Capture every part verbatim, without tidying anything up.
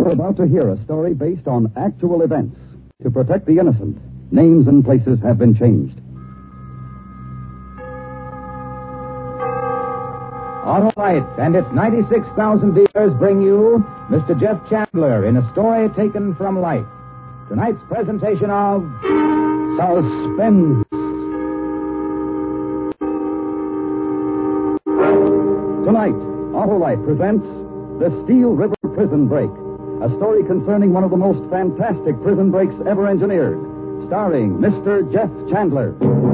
You're about to hear a story based on actual events. To protect the innocent, names and places have been changed. Autolite and its ninety-six thousand dealers bring you Mister Jeff Chandler in a story taken from life. Tonight's presentation of Suspense. Tonight, Autolite presents The Steel River Prison Break, a story concerning one of the most fantastic prison breaks ever engineered, starring Mister Jeff Chandler.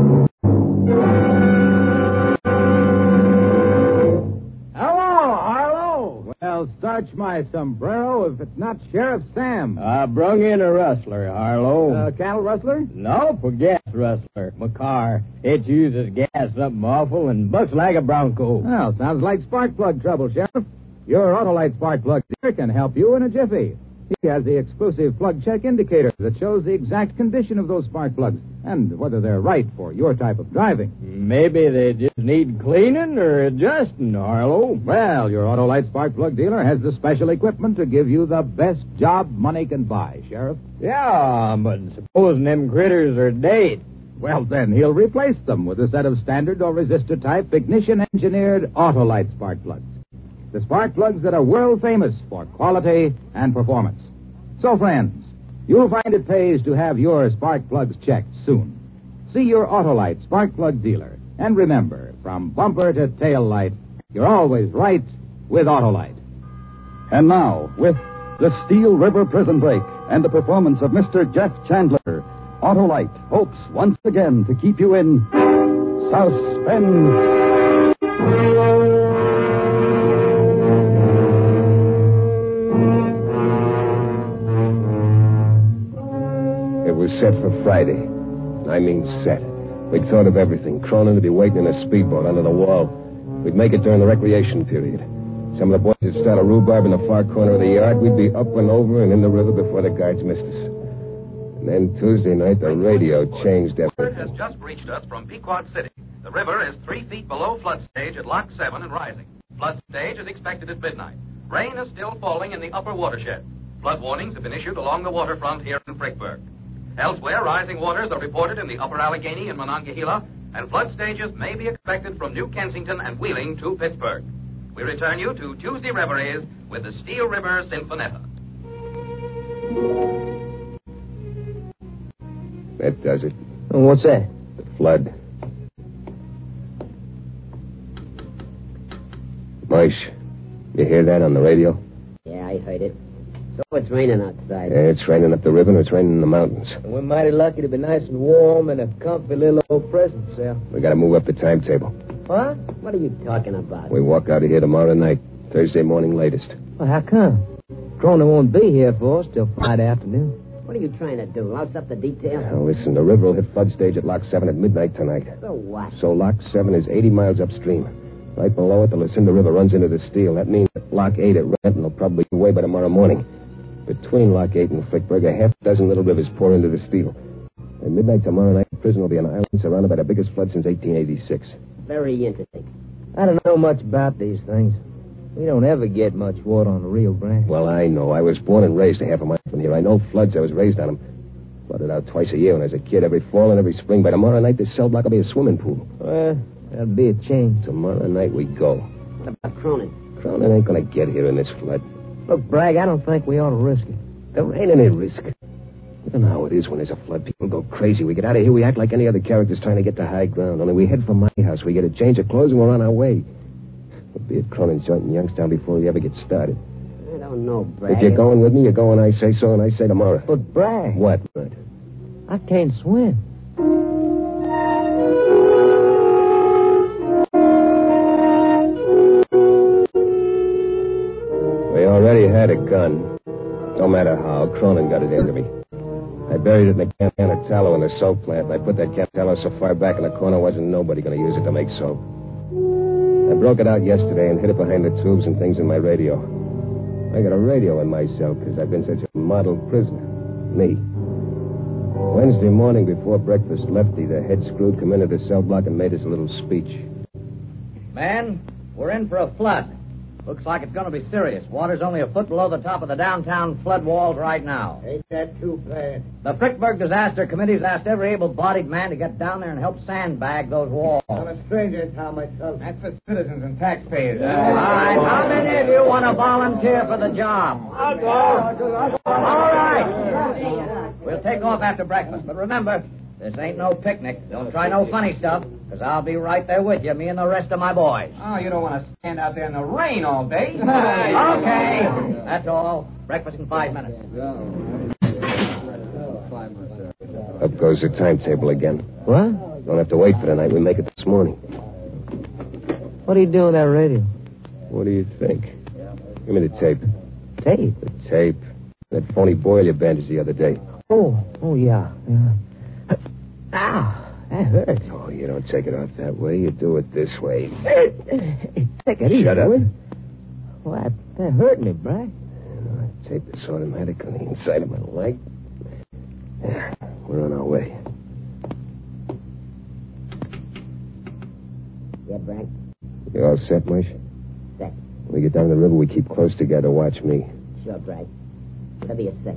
Well, starch my sombrero if it's not Sheriff Sam. I brung in a rustler, Harlow. Uh, cattle rustler? Nope, a gas rustler. My car. It uses gas something awful and bucks like a bronco. Well, sounds like spark plug trouble, Sheriff. Your Autolite spark plug dealer can help you in a jiffy. He has the exclusive plug check indicator that shows the exact condition of those spark plugs and whether they're right for your type of driving. Maybe they just need cleaning or adjusting, Harlow. Well, your Autolite spark plug dealer has the special equipment to give you the best job money can buy, Sheriff. Yeah, but supposing them critters are dead. Well, then he'll replace them with a set of standard or resistor type ignition-engineered Autolite spark plugs. The spark plugs that are world famous for quality and performance. So, friends, you'll find it pays to have your spark plugs checked soon. See your Autolite spark plug dealer. And remember, from bumper to tail light, you're always right with Autolite. And now, with The Steel River Prison Break and the performance of Mister Jeff Chandler, Autolite hopes once again to keep you in suspense. It was set for Friday. I mean set. We'd thought of everything. Cronin would be waiting in a speedboat under the wall. We'd make it during the recreation period. Some of the boys would start a rhubarb in the far corner of the yard. We'd be up and over and in the river before the guards missed us. And then Tuesday night, the radio changed everything. Word has just reached us from Pequot City. The river is three feet below flood stage at Lock seven and rising. Flood stage is expected at midnight. Rain is still falling in the upper watershed. Flood warnings have been issued along the waterfront here in Frickburg. Elsewhere, rising waters are reported in the upper Allegheny and Monongahela, and flood stages may be expected from New Kensington and Wheeling to Pittsburgh. We return you to Tuesday Reveries with the Steel River Sinfonetta. That does it. Oh, what's that? The flood. Moish, you hear that on the radio? Yeah, I heard it. So it's raining outside. Yeah, it's raining up the river and it's raining in the mountains. We're mighty lucky to be nice and warm and a comfy little old prison cell. We gotta move up the timetable. What? What are you talking about? We walk out of here tomorrow night, Thursday morning latest. Well, how come? Cronin won't be here for us till Friday afternoon. What are you trying to do? Louse up the details? Now, listen, the river will hit flood stage at Lock seven at midnight tonight. So what? So Lock seven is eighty miles upstream. Right below it, the Lucinda River runs into the Steel. That means that Lock eight at Renton will probably be away by tomorrow morning. Between Lock eight and Frickburg, a half dozen little rivers pour into the Steel. At midnight tomorrow night, the prison will be an island surrounded by the biggest flood since eighteen eighty-six. Very interesting. I don't know much about these things. We don't ever get much water on the Rio Grande. Well, I know. I was born and raised a half a mile from here. I know floods. I was raised on them. Flooded out twice a year when I was a kid, every fall and every spring. By tomorrow night, this cell block will be a swimming pool. Well, that'll be a change. Tomorrow night we go. What about Cronin? Cronin ain't gonna get here in this flood. Look, Bragg, I don't think we ought to risk it. There ain't any risk. You know how it is when there's a flood. People go crazy. We get out of here, we act like any other characters trying to get to high ground. Only we head for my house. We get a change of clothes and we're on our way. We'll be at Cronin's joint in Youngstown before we ever get started. I don't know, Bragg. If you're going with me, you're going, I say so, and I say tomorrow. But, Bragg. What, Bert? I can't swim. We already had a gun. No matter how, Cronin got it into me. I buried it in a can of tallow in the soap plant, and I put that can of tallow so far back in the corner wasn't nobody going to use it to make soap. I broke it out yesterday and hid it behind the tubes and things in my radio. I got a radio in my cell because I've been such a model prisoner. Me. Wednesday morning before breakfast, Lefty, the head screw, come into the cell block and made us a little speech. Man, we're in for a flood. Looks like it's going to be serious. Water's only a foot below the top of the downtown flood walls right now. Ain't that too bad? The Frickburg Disaster Committee's asked every able-bodied man to get down there and help sandbag those walls. I'm a stranger in town myself. That's for citizens and taxpayers. All right, how many of you want to volunteer for the job? I'll go. All right. We'll take off after breakfast, but remember, this ain't no picnic. Don't try no funny stuff, because I'll be right there with you, me and the rest of my boys. Oh, you don't want to stand out there in the rain all day. Okay. That's all. Breakfast in five minutes. Up goes the timetable again. What? Don't have to wait for the night. We make it this morning. What are you doing with that radio? What do you think? Give me the tape. Tape? The tape. That phony boiler bandage the other day. Oh, oh, yeah. yeah. Ow, that hurts. Oh, you don't take it off that way. You do it this way. Hey, take it easy. Shut up. Well, that, that hurt me, Bragg. You know, that tape is automatic on the inside of my leg. Yeah, we're on our way. Yeah, Bragg? You all set, Mush? Set. When we get down the river, we keep close together. Watch me. Sure, Bragg. It'll be a set.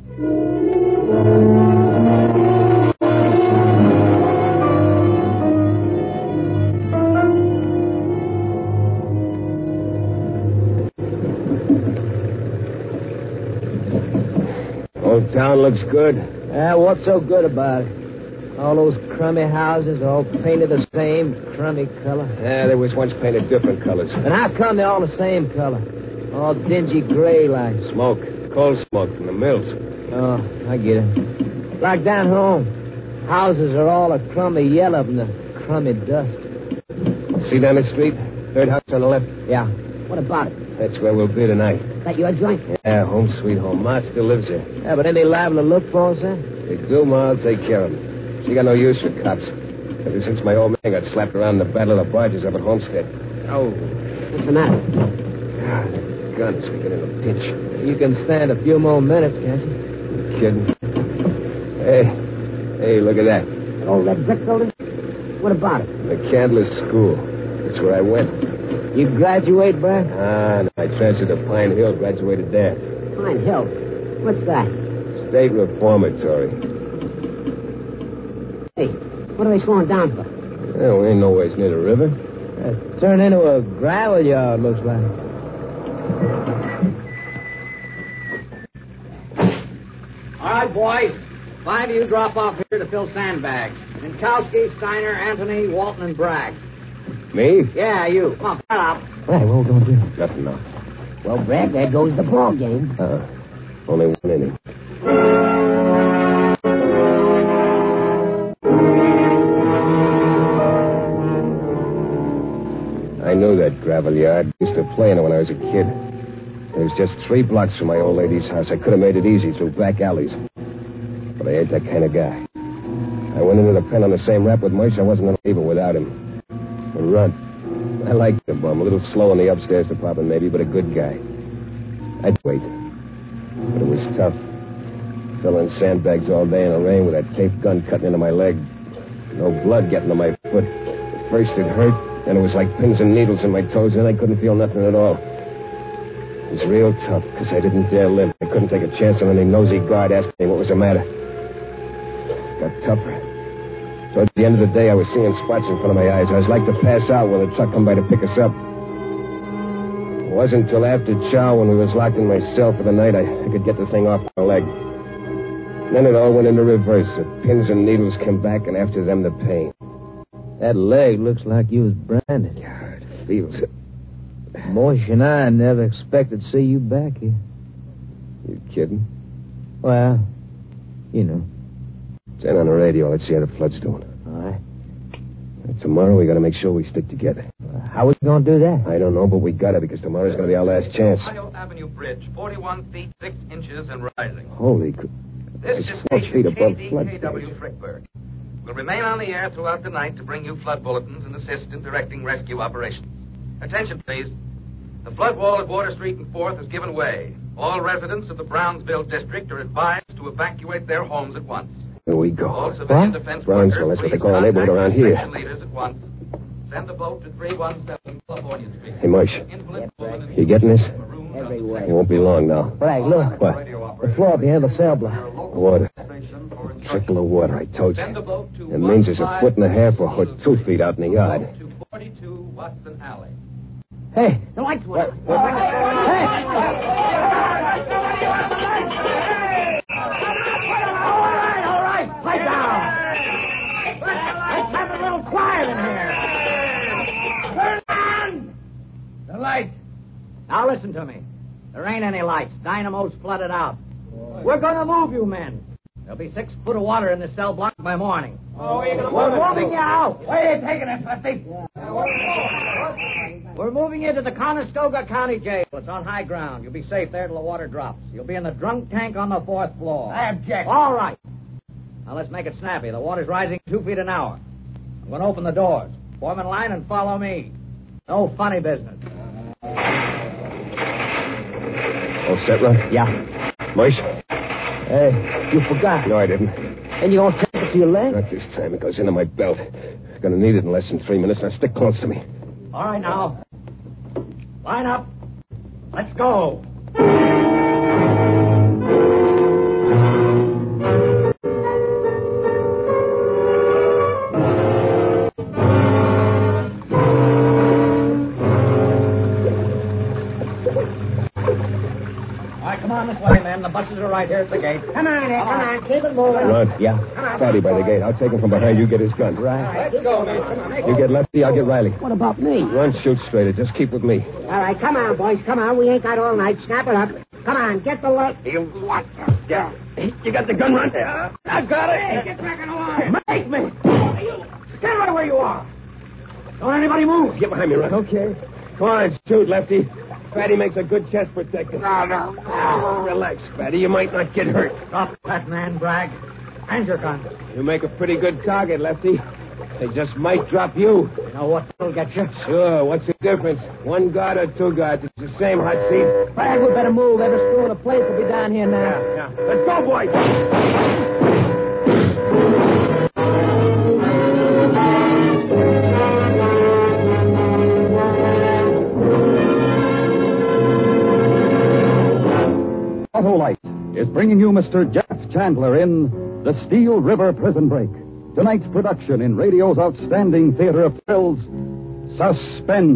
Old town looks good. Yeah, what's so good about it? All those crummy houses, all painted the same crummy color. Yeah, they was once painted different colors. And how come they're all the same color? All dingy gray like. Smoke. Coal smoke from the mills. Oh, I get it. Like down home. Houses are all a crummy yellow from the crummy dust. See down the street? Third house on the left? Yeah. What about it? That's where we'll be tonight. Is that your joint? Yeah, home sweet home. Ma still lives there. Yeah, but ain't they liable to look for us, eh? They do, Ma. I'll take care of them. She got no use for cops. Ever since my old man got slapped around in the Battle of the Barges up at Homestead. Oh. What's the matter? God, the guns. We get in a pinch. You can stand a few more minutes, can't you? You kidding? Hey. Hey, look at that. That old red brick building? What about it? The Candler School. That's where I went. You graduate, Brad? Ah, no, I transferred to Pine Hill, graduated there. Pine Hill. What's that? State Reformatory. Hey, what are they slowing down for? Yeah, we ain't nowhere near the river. Uh, turned into a gravel yard, looks like. All right, boys. Five of you drop off here to fill sandbags. Minkowski, Steiner, Anthony, Walton, and Bragg. Me? Yeah, you. Come on, shut up. Hey, what are we going to do? Nothing, no. Well, Bragg, there goes the ball game. Uh, only one inning. I knew that gravel yard. Used to play in it when I was a kid. It was just three blocks from my old lady's house. I could have made it easy through back alleys. But I ain't that kind of guy. I went into the pen on the same rap with Moise. I wasn't going to leave it without him. A runt. I liked the bum. A little slow in the upstairs department, maybe, but a good guy. I'd wait. But it was tough. Filling sandbags all day in the rain with that taped gun cutting into my leg. No blood getting to my foot. At first it hurt, then it was like pins and needles in my toes, and I couldn't feel nothing at all. It was real tough, because I didn't dare limp. I couldn't take a chance on any nosy guard asking me what was the matter. It got tougher. So at the end of the day, I was seeing spots in front of my eyes. I was like to pass out when the truck come by to pick us up. It wasn't until after chow, when we was locked in my cell for the night, I, I could get the thing off my leg. Then it all went into reverse. The pins and needles came back, and after them, the pain. That leg looks like you was branded. Yeah, it feels it. Moish and I never expected to see you back here. You kidding? Well, you know. Turn on the radio. Let's see how the flood's doing. All right. And tomorrow, we got to make sure we stick together. Uh, how we going to do that? I don't know, but we got to, because tomorrow's going to be our last chance. Ohio Avenue Bridge, forty-one feet, six inches and rising. Holy... Cr- This It's is four station feet above K D flood K W stage. Frickburg. We'll remain on the air throughout the night to bring you flood bulletins and assist in directing rescue operations. Attention, please. The flood wall at Water Street and fourth has given way. All residents of the Brownsville district are advised to evacuate their homes at once. Here we go. All civilian What? defense Brownsville, workers, that's what they please call a neighborhood contact around here. section leaders at once. Send the boat to three one seven California Street. Hey, Mush. Invalid woman in You getting this? Every way. It won't be long now. Bragg, look. What? The floor behind the cell block. Water. Trickle of water, I told you. It means there's a foot and a half or two feet out in the yard. To forty-two Watson Alley. Hey, the lights went out. Hey! All right, all right. Pipe down. Let's have a little quiet in here. Turn on The light. Now listen to me. There ain't any lights. Dynamo's flooded out. We're going to move you men. There'll be six foot of water in the cell block by morning. Oh, you're gonna We're moving you out. Where are you taking us, Lefty? We're moving you to the Conestoga County Jail. It's on high ground. You'll be safe there till the water drops. You'll be in the drunk tank on the fourth floor. I object. All right. Now let's make it snappy. The water's rising two feet an hour. I'm going to open the doors. Form in line and follow me. No funny business. All set, Ron? Yeah. Moish? Hey, you forgot. No, I didn't. And you gonna take it to your leg? Not this time. It goes into my belt. Gonna need it in less than three minutes. Now stick close to me. All right, now. Line up. Let's go. All right, come on this way, men. The buses are right here at the gate. Come on, Ed. Come on. Keep it moving. Ron? Yeah? Fatty by the gate. I'll take him from behind. You get his gun. Right. Let's go, man. Come on, make You get Lefty, I'll get Riley. What about me? Run, shoot straight. Just keep with me. All right, come on, boys. Come on. We ain't got all night. Snap it up. Come on. Get the light. You what? Yeah. You got the gun, Ron? I got it. Get back in the line. Make me. Stand right where you are. Don't anybody move. Get behind me, Ron. Okay. Come on, shoot, Lefty. Fatty makes a good chest protector. No, no. Oh, relax, Fatty. You might not get hurt. Stop that man, Bragg. Hand your gun. You make a pretty good target, Lefty. They just might drop you. You know what will get you? Sure. What's the difference? One guard or two guards? It's the same, hot seat. Bragg, we better move. Every screw in the place will be down here now. Yeah, yeah. Let's go, boys. Autolite is bringing you Mister Jeff Chandler in The Steel River Prison Break. Tonight's production in radio's outstanding theater of thrills, Suspense.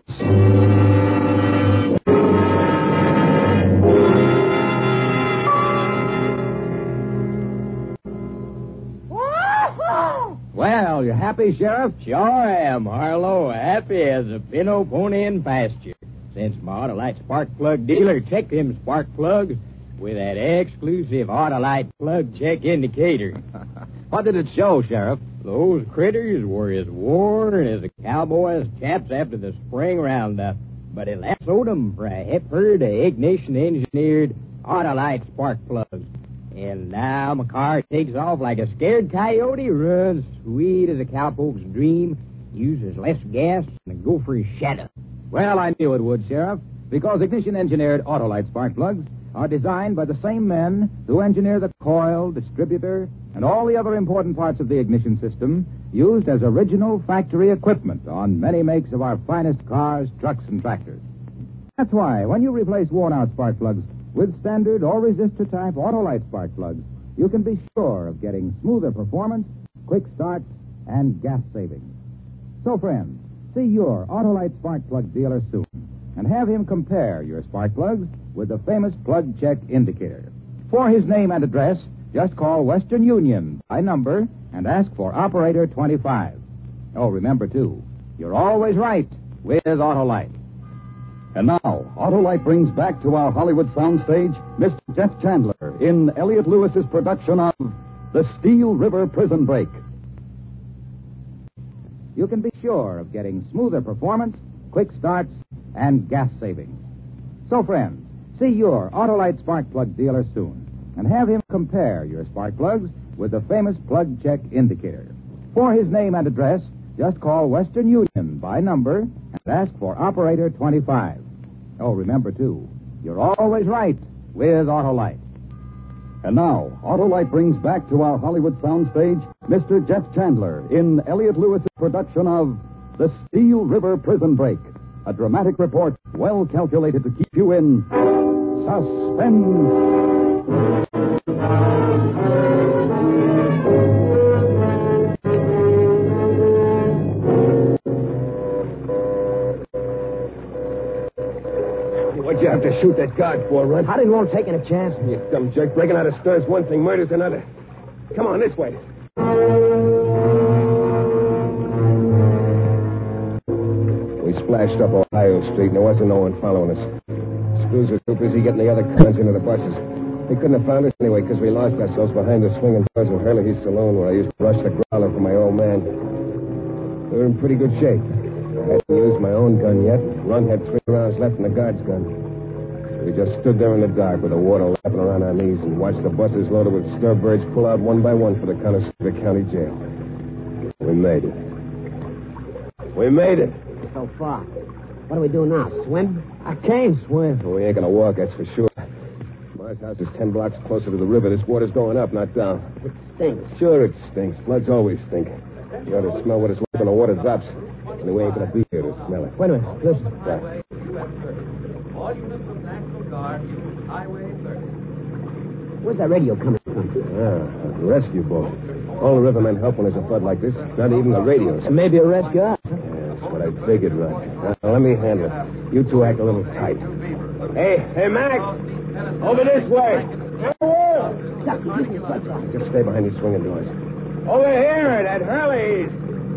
Well, you happy, Sheriff? Sure am, Harlow. Happy as a pinto pony in pasture. Since my Autolite spark plug dealer checked them spark plugs with that exclusive Autolite plug check indicator. What did it show, Sheriff? Those critters were as worn as a cowboy's chaps after the spring roundup, but it lassoed them for a hepper to ignition-engineered Autolite spark plugs. And now my car takes off like a scared coyote, runs sweet as a cowpoke's dream, uses less gas than a gopher's shadow. Well, I knew it would, Sheriff, because ignition-engineered Autolite spark plugs are designed by the same men who engineer the coil, distributor, and all the other important parts of the ignition system used as original factory equipment on many makes of our finest cars, trucks, and tractors. That's why, when you replace worn-out spark plugs with standard or resistor-type Autolite spark plugs, you can be sure of getting smoother performance, quick starts, and gas savings. So, friends, see your Autolite spark plug dealer soon and have him compare your spark plugs with the famous plug check indicator. For his name and address, just call Western Union by number and ask for operator twenty-five. Oh, remember, too, you're always right with Autolite. And now, Autolite brings back to our Hollywood soundstage Mister Jeff Chandler in Elliot Lewis's production of The Steel River Prison Break. You can be sure of getting smoother performance, quick starts, and gas savings. So, friends, see your Autolite spark plug dealer soon and have him compare your spark plugs with the famous plug check indicator. For his name and address, just call Western Union by number and ask for operator twenty-five. Oh, remember, too, you're always right with Autolite. And now, Autolite brings back to our Hollywood soundstage Mister Jeff Chandler in Elliot Lewis's production of The Steel River Prison Break. A dramatic report well calculated to keep you in suspense. What'd you have to shoot that guard for, Runt? I didn't want to take any chance. You dumb jerk. Breaking out of stir's one thing, murder's another. Come on, this way. We splashed up Ohio Street, and there wasn't no one following us. Screws were too busy getting the other cons into the buses. They couldn't have found us anyway, because we lost ourselves behind the swinging doors of Hurley's saloon, where I used to rush the growler for my old man. We were in pretty good shape. I hadn't used my own gun yet. Runt had three rounds left in the guard's gun. We just stood there in the dark with the water lapping around our knees and watched the buses loaded with Sturbirds pull out one by one for the Conestoga County Jail. We made it. We made it. So far. What do we do now? Swim? I can't swim. Well, we ain't gonna walk, that's for sure. Mars' house is ten blocks closer to the river. This water's going up, not down. It stinks. Sure it stinks. Floods always stink. You ought to smell what it's like when the water drops. And we ain't gonna be here to smell it. Wait a minute. Listen. Yeah. All units of National Guard use Highway thirty. Where's that radio coming from? Ah, a rescue boat. All the rivermen help when there's a flood like this. Not even the radios. Maybe a rescue us. Yeah, that's what I figured, Runt. Now, let me handle it. You two act a little tight. Hey, hey, Mac! Over this way! Just stay behind these swinging doors. Over here at Hurley's.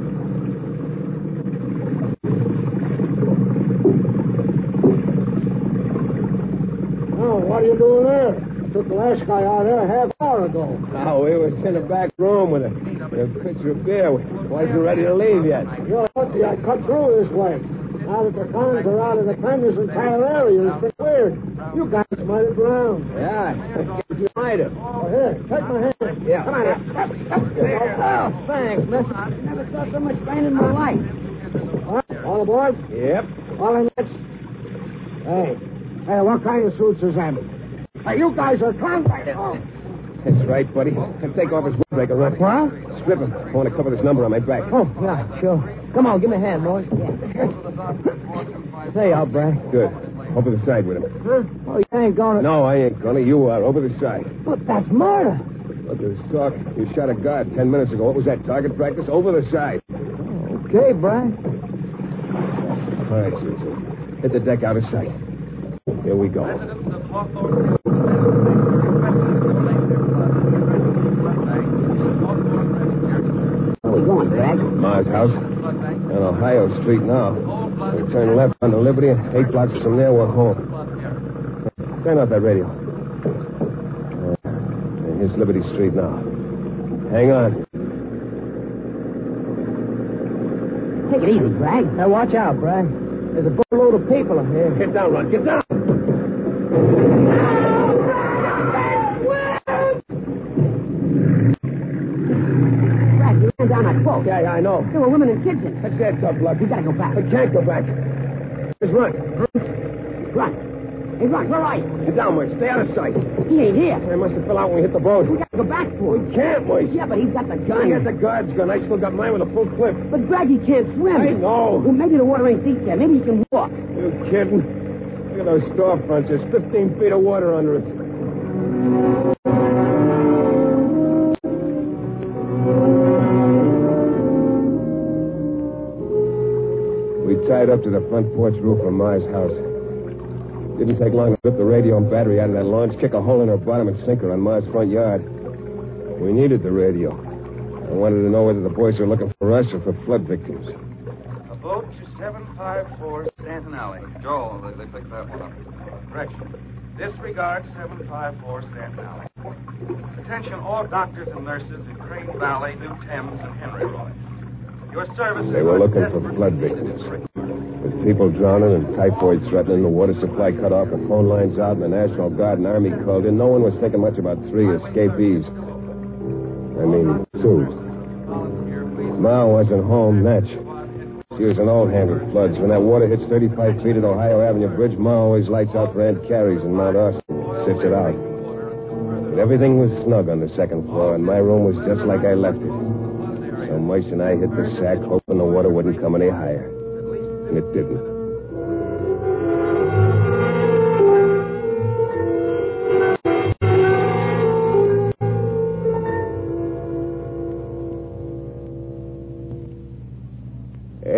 Oh, what are you doing there? I took the last guy out there a half hour ago. Oh, we was in the back room with a, with a pitcher of beer. We wasn't ready to leave yet. You're lucky I cut through this way. Now that the cons are out of the Kansas entire area, it's been cleared. You guys might have drowned. Yeah, you might have. Oh, here, take my hand. Yeah. Come on. Oh, thanks, mister. I never saw so much rain in my life. All right, all aboard? Yep. All in it? Hey, hey, what kind of suits is that? Hey, you guys are contractors. Oh. That's right, buddy. Now take off his windbreaker, Runt. What? Strip him. I want to cover this number on my back. Oh, yeah, sure. Come on, give me a hand, boys. Yeah. There you are, Brad. Good. Over the side with him. Huh? Oh, you ain't going to... No, I ain't gonna. You are. Over the side. But that's murder. Look, there's talk. You shot a guard ten minutes ago. What was that, target practice? Over the side. Okay, Brad. All right, Susan. Hit the deck out of sight. Here we go. Residents of Hawthorne... Where are we going, Brad? Mars' house. On Ohio Street now. We turn left onto Liberty, and eight blocks from there, we're home. Turn off that radio. Uh, here's Liberty Street now. Hang on. Take it easy, Brad. Now, watch out, Brad. There's a boatload of people up here. Get down, Runt. Get down. Brad, you ran down that boat. Yeah, yeah, I know. There were women and kids in it. That's that tough luck. We gotta go back. We can't go back. Just run. Run. Hey, Run, where are you? Get down, Moise. Stay out of sight. He ain't here. I must have fell out when we hit the boat. We gotta go back for him. We can't, Moise. Yeah, but he's got the I gun. got the guard's gun. I still got mine with a full clip. But Brad, he can't swim. I know. Well, maybe the water ain't deep there. Maybe he can walk. You kidding? Look at those storefronts. There's fifteen feet of water under us. We tied up to the front porch roof of Mars' house. Didn't take long to rip the radio and battery out of that launch, kick a hole in her bottom, and sink her on Mars' front yard. We needed the radio. I wanted to know whether the boys were looking for us or for flood victims. A boat to seven five four Stanton Alley. Joel, they, they picked that one up. Correction. Disregard seven five four Stanton Alley. Attention all doctors and nurses in Crane Valley, New Thames, and Henry Roy. Your services They were are looking for desperately flood needed. victims. With people drowning and typhoid threatening, the water supply cut off, the phone lines out, and the National Guard and Army called in, no one was thinking much about three escapees. I mean, two. Ma wasn't home, Natch. She was an old hand with floods. When that water hits thirty-five feet at Ohio Avenue Bridge, Ma always lights out for Aunt Carrie's in Mount Austin. Sits it out. But everything was snug on the second floor, and my room was just like I left it. So Moise and I hit the sack, hoping the water wouldn't come any higher. And it didn't.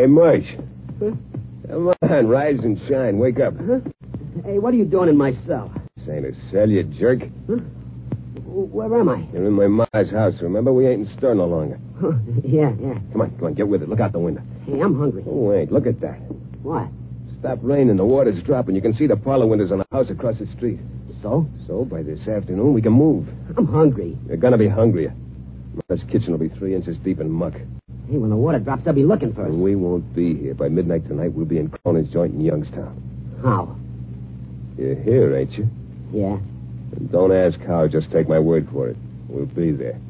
Marsh. Huh? Come on, rise and shine. Wake up. Huh? Hey, what are you doing in my cell? This ain't a cell, you jerk. Huh? Where am I? You're in my ma's house, remember? We ain't in stir no longer. Huh, yeah, yeah. Come on, come on, get with it. Look out the window. Hey, I'm hungry. Oh, wait, look at that. What? Stop raining, the water's dropping. You can see the parlor windows on the house across the street. So? So, by this afternoon, we can move. I'm hungry. You're gonna be hungrier. This kitchen will be three inches deep in muck. Hey, when the water drops, they'll be looking for us. And we won't be here. By midnight tonight, we'll be in Cronin's joint in Youngstown. How? You're here, ain't you? Yeah. And don't ask how, just take my word for it. We'll be there.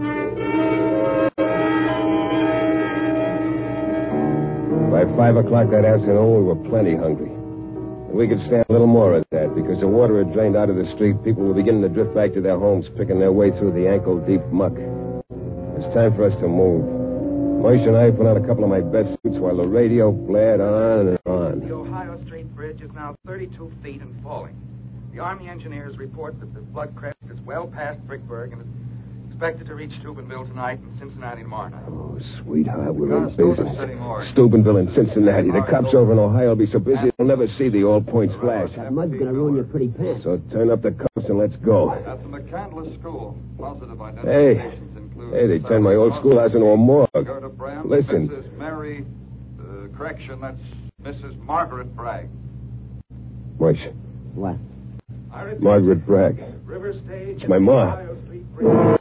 By five o'clock that afternoon, we were plenty hungry. And we could stand a little more of that, because the water had drained out of the street. People were beginning to drift back to their homes, picking their way through the ankle-deep muck. It was time for us to move. Moish and I put on a couple of my best suits while the radio blared on and on. The Ohio Street Bridge is now thirty-two feet and falling. The Army engineers report that the flood crest is well past Brickburg and is expected to reach Steubenville tonight and Cincinnati tomorrow night. Oh, sweetheart, we're in Because business. anymore. Steubenville and Cincinnati. The cops over in Ohio will be so busy they'll never see the all points flash. That mud's gonna ruin your pretty pants. So turn up the cops and let's go. At the McCandless School, positive Hey, identifications include... hey, they turned my old schoolhouse into a morgue. Gerda Brand, Listen. Missus Mary, uh, correction, that's Missus Margaret Bragg. Moish, What? I repeat, Margaret Bragg. River Stage... It's my ma. Ohio Street Bridge.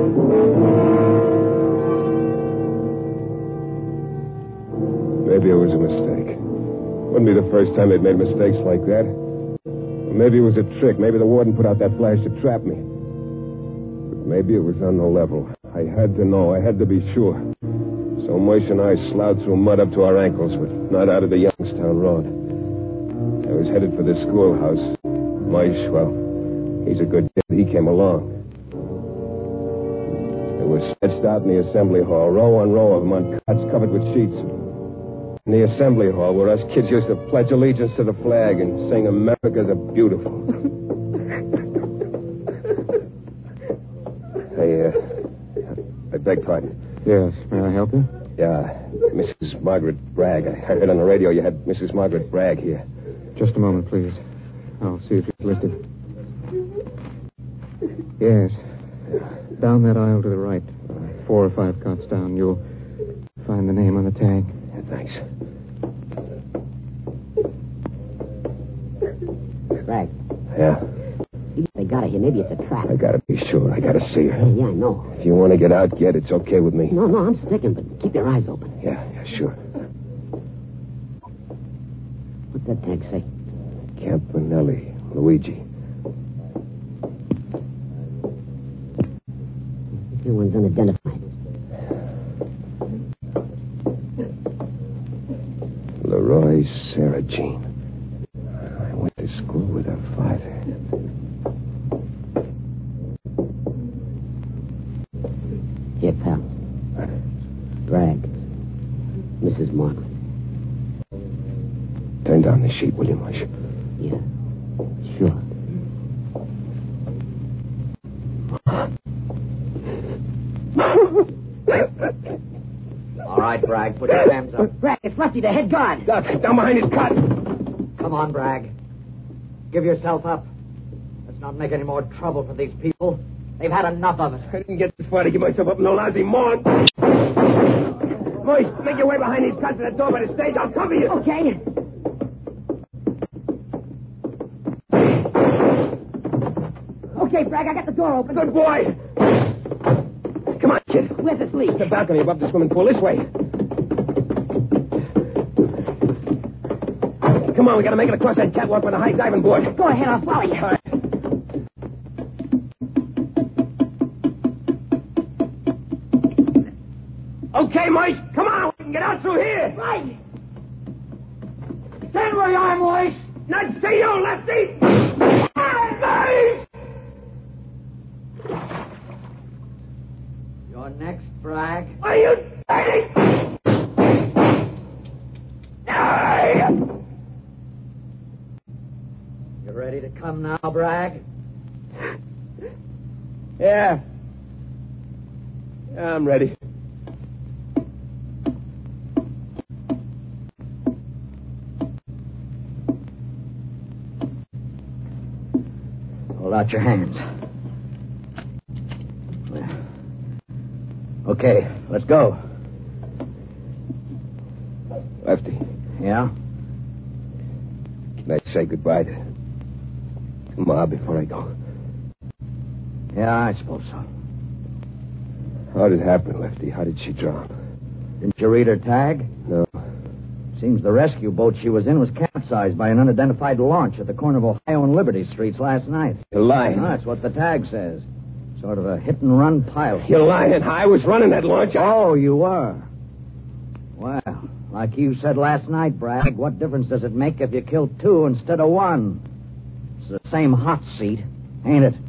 Maybe it was a mistake. Wouldn't be the first time they'd made mistakes like that. Or maybe it was a trick. Maybe the warden put out that flash to trap me. But maybe it was on the level. I had to know. I had to be sure. So Moish and I slouched through mud up to our ankles, but not out of the Youngstown Road. I was headed for the schoolhouse. Moish, well, he's a good kid. He came along. They were stretched out in the assembly hall, row on row of them on cots covered with sheets. In the assembly hall where us kids used to pledge allegiance to the flag and sing America the Beautiful. Hey, uh, I beg pardon. Yes, may I help you? Yeah, Missus Margaret Bragg. I heard on the radio you had Missus Margaret Bragg here. Just a moment, please. I'll see if it's listed. Yes. Down that aisle to the right. Four or five cots down. You'll find the name on the tag. Yeah, thanks. Bragg. Yeah, They got her here. Maybe it's a trap. I gotta be sure. I gotta see her. Yeah, yeah, I know. If you want to get out, get. It's okay with me. No, no, I'm sticking, but keep your eyes open. Yeah, yeah, sure. What's that tag say? Campanelli, Luigi. This one's unidentified. Leroy Sarah Jean. I went to school with her father. Here, pal. Bragg. Missus Margaret. Turn down the sheet, will you, Mush? Yeah. Sure. All right, Bragg, put your hands up. Bragg, it's Lefty, the head guard. Doc, down behind his cot. Come on, Bragg. Give yourself up. Let's not make any more trouble for these people. They've had enough of it. I didn't get this far to give myself up in no lousy morn. Moish, make your way behind these cuts to the door by the stage. I'll cover you. Okay. Okay, Bragg, I got the door open. Good boy. Come on, kid. Where's this lead? The balcony above the swimming pool. This way. Come on, we gotta make it across that catwalk with a high diving board. Go ahead, I'll follow you. All right. Okay, Moish, come on. We can get out through here. Right. Stand where you are, Moish. Not see you, Lefty. Moish! You're next, Bragg. Are you dirty? You ready to come now, Bragg? Yeah. Yeah, I'm ready. Hold out your hands. Okay, let's go. Lefty, Yeah? can I say goodbye to, to Ma before I go? Yeah, I suppose so. How did it happen, Lefty? How did she drown? Didn't you read her tag? No. Seems the rescue boat she was in was capsized by an unidentified launch at the corner of Ohio and Liberty Streets last night. You're lying. No, that's what the tag says. Sort of a hit-and-run pilot. You're lying. I was running that launch. I... Oh, you were? Well, like you said last night, Bragg, what difference does it make if you kill two instead of one? It's the same hot seat, ain't it?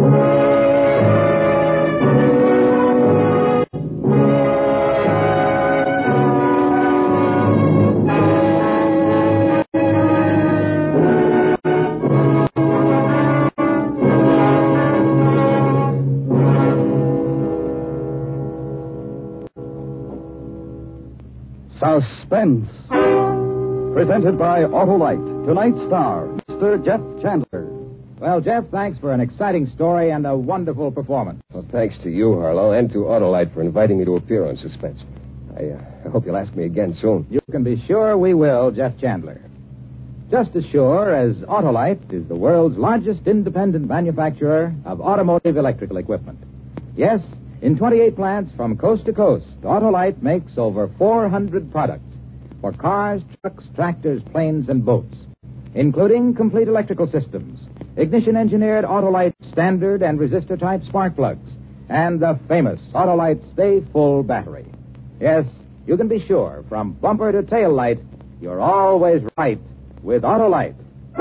Suspense. Presented by Autolite. Tonight's star, Mister Jeff Chandler. Well, Jeff, thanks for an exciting story and a wonderful performance. Well, thanks to you, Harlow, and to Autolite for inviting me to appear on Suspense. I, uh, I hope you'll ask me again soon. You can be sure we will, Jeff Chandler. Just as sure as Autolite is the world's largest independent manufacturer of automotive electrical equipment. Yes, in twenty-eight plants from coast to coast, Autolite makes over four hundred products for cars, trucks, tractors, planes, and boats, including complete electrical systems, ignition-engineered Autolite standard and resistor-type spark plugs, and the famous Autolite Stay Full battery. Yes, you can be sure, from bumper to tail light, you're always right with Autolite.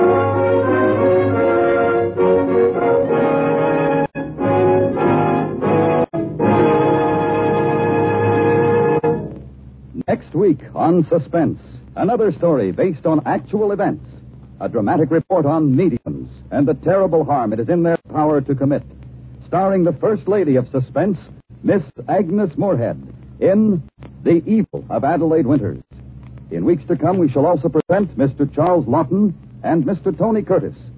Next week on Suspense, another story based on actual events. A dramatic report on mediums and the terrible harm it is in their power to commit. Starring the First Lady of Suspense, Miss Agnes Moorehead, in The Evil of Adelaide Winters. In weeks to come, we shall also present Mister Charles Lawton and Mister Tony Curtis